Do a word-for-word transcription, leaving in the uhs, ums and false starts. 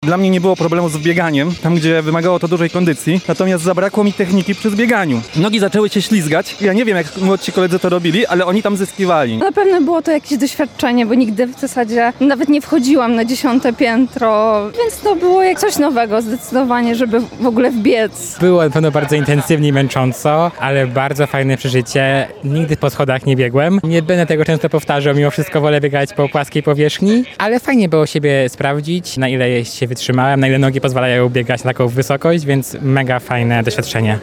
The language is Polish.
Dla mnie nie było problemu z bieganiem, tam gdzie wymagało to dużej kondycji, natomiast zabrakło mi techniki przy zbieganiu. Nogi zaczęły się ślizgać. Ja nie wiem, jak młodsi koledzy to robili, ale oni tam zyskiwali. Na pewno było to jakieś doświadczenie, bo nigdy w zasadzie nawet nie wchodziłam na dziesiąte piętro, więc to było jak coś nowego zdecydowanie, żeby w ogóle wbiec. Było na pewno bardzo intensywnie i męcząco, ale bardzo fajne przeżycie. Nigdy po schodach nie biegłem. Nie będę tego często powtarzał, mimo wszystko wolę biegać po płaskiej powierzchni, ale fajnie było siebie sprawdzić, na ile się wytrzymałem, na ile nogi pozwalają biegać na taką wysokość, więc mega fajne doświadczenie.